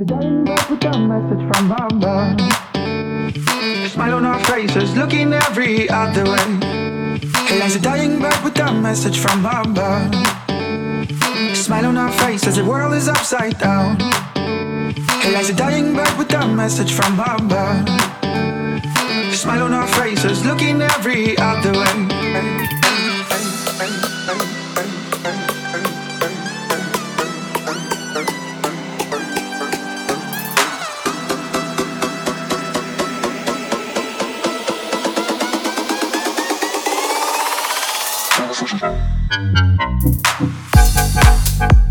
dying bird with a message from above. Smile on our faces, looking every other way. Hey, lies a dying bird with a message from above. Smile on our faces, the world is upside down. Hey, lies a dying bird with a message from above. Smile on our faces, looking every other way. Thank you.